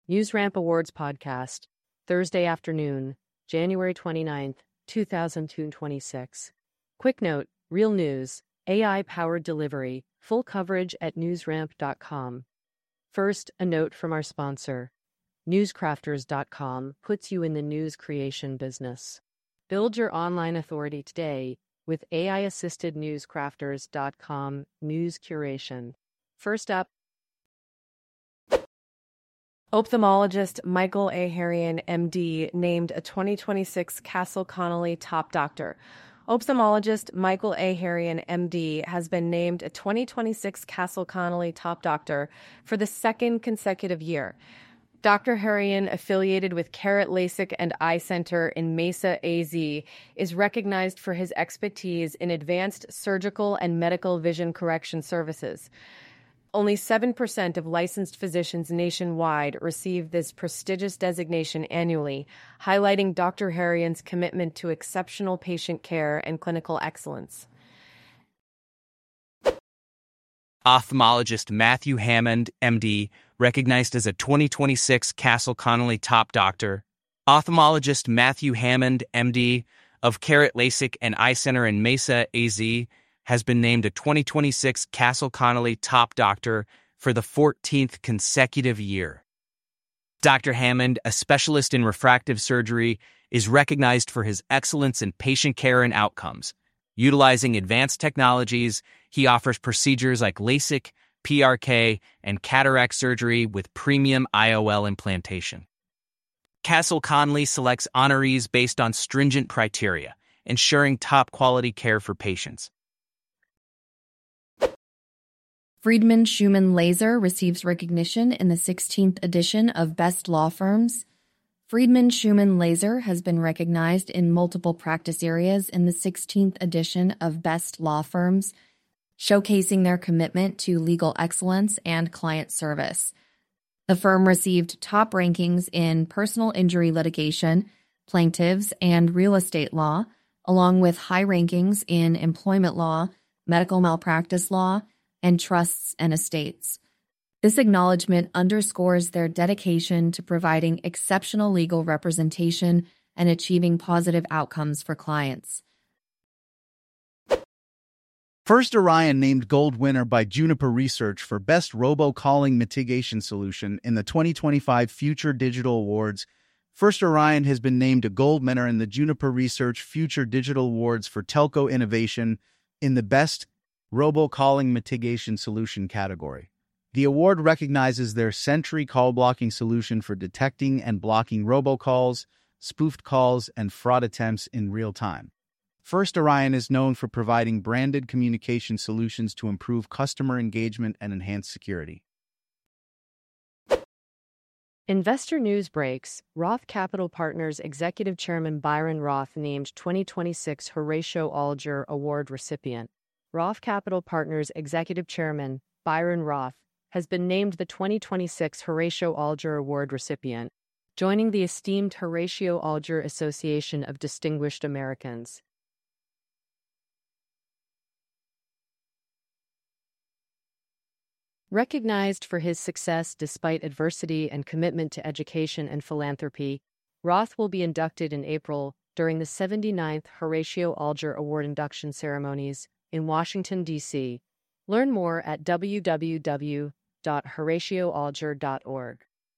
NewsRamp Awards Podcast, Thursday afternoon, January 29th, 2026. Quick note, real news, AI-powered delivery, full coverage at newsramp.com. First, a note from our sponsor. Newscrafters.com puts you in the news creation business. Build your online authority today with AI-assisted newscrafters.com news curation. First up, Ophthalmologist Michael Aherian, MD, named a 2026 Castle Connolly Top Doctor. Ophthalmologist Michael Aherian, MD, has been named a 2026 Castle Connolly Top Doctor for the second consecutive year. Dr. Herian, affiliated with Carrot LASIK and Eye Center in Mesa, AZ, is recognized for his expertise in advanced surgical and medical vision correction services. Only 7% of licensed physicians nationwide receive this prestigious designation annually, highlighting Dr. Herian's commitment to exceptional patient care and clinical excellence. Ophthalmologist Matthew Hammond, MD, recognized as a 2026 Castle Connolly Top Doctor. Ophthalmologist Matthew Hammond, MD, of Carrot LASIK and Eye Center in Mesa, AZ, has been named a 2026 Castle Connolly Top Doctor for the 14th consecutive year. Dr. Hammond, a specialist in refractive surgery, is recognized for his excellence in patient care and outcomes. Utilizing advanced technologies, he offers procedures like LASIK, PRK, and cataract surgery with premium IOL implantation. Castle Connolly selects honorees based on stringent criteria, ensuring top-quality care for patients. Friedman Schumann Laser receives recognition in the 16th edition of Best Law Firms. Friedman Schumann Laser has been recognized in multiple practice areas in the 16th edition of Best Law Firms, showcasing their commitment to legal excellence and client service. The firm received top rankings in personal injury litigation, plaintiffs, and real estate law, along with high rankings in employment law, medical malpractice law, and trusts and estates. This acknowledgement underscores their dedication to providing exceptional legal representation and achieving positive outcomes for clients. First Orion named Gold winner by Juniper Research for Best Robocalling Mitigation Solution in the 2025 Future Digital Awards. First Orion has been named a Gold winner in the Juniper Research Future Digital Awards for Telco Innovation in the Best Robocalling Mitigation Solution category. The award recognizes their Sentry call blocking solution for detecting and blocking robocalls, spoofed calls, and fraud attempts in real time. First Orion is known for providing branded communication solutions to improve customer engagement and enhance security. Investor News Breaks. Roth Capital Partners Executive Chairman Byron Roth named 2026 Horatio Alger Award recipient. Roth Capital Partners Executive Chairman Byron Roth has been named the 2026 Horatio Alger Award recipient, joining the esteemed Horatio Alger Association of Distinguished Americans. Recognized for his success despite adversity and commitment to education and philanthropy, Roth will be inducted in April during the 79th Horatio Alger Award induction ceremonies in Washington, D.C. Learn more at www.horatioalger.org.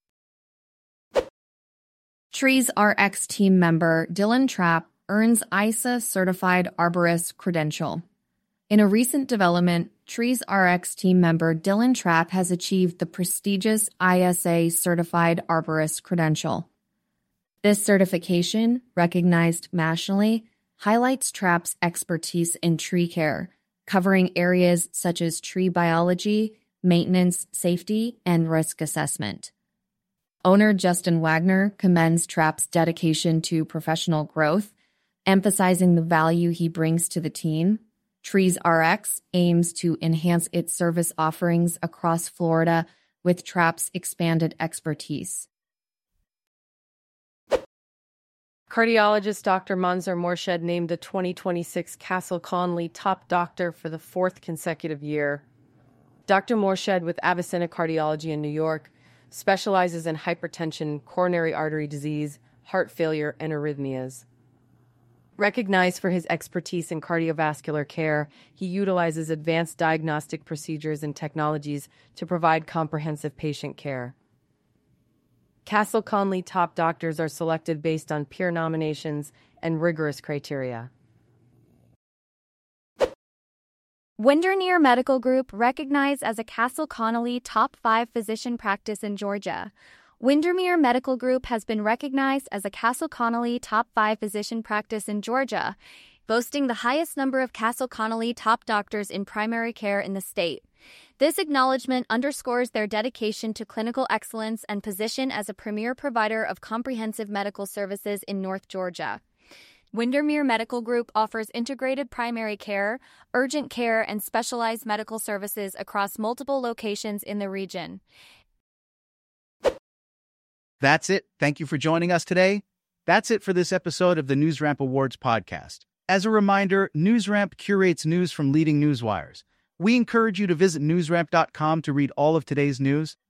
Trees RX team member Dylan Trapp earns ISA Certified Arborist credential. In a recent development, Trees RX team member Dylan Trapp has achieved the prestigious ISA Certified Arborist credential. This certification, recognized nationally, highlights Trapp's expertise in tree care, covering areas such as tree biology, maintenance, safety, and risk assessment. Owner Justin Wagner commends Trapp's dedication to professional growth, emphasizing the value he brings to the team. Trees RX aims to enhance its service offerings across Florida with Trapp's expanded expertise. Cardiologist Dr. Manzar Morshed named the 2026 Castle Connolly Top Doctor for the fourth consecutive year. Dr. Morshed with Avicenna Cardiology in New York specializes in hypertension, coronary artery disease, heart failure, and arrhythmias. Recognized for his expertise in cardiovascular care, he utilizes advanced diagnostic procedures and technologies to provide comprehensive patient care. Castle Connolly top doctors are selected based on peer nominations and rigorous criteria. Windermere Medical Group, recognized as a Castle Connolly Top 5 physician practice in Georgia. Windermere Medical Group has been recognized as a Castle Connolly Top 5 physician practice in Georgia, boasting the highest number of Castle Connolly top doctors in primary care in the state. This acknowledgement underscores their dedication to clinical excellence and position as a premier provider of comprehensive medical services in North Georgia. Windermere Medical Group offers integrated primary care, urgent care, and specialized medical services across multiple locations in the region. That's it. Thank you for joining us today. That's it for this episode of the NewsRamp Awards podcast. As a reminder, NewsRamp curates news from leading newswires. We encourage you to visit newsramp.com to read all of today's news.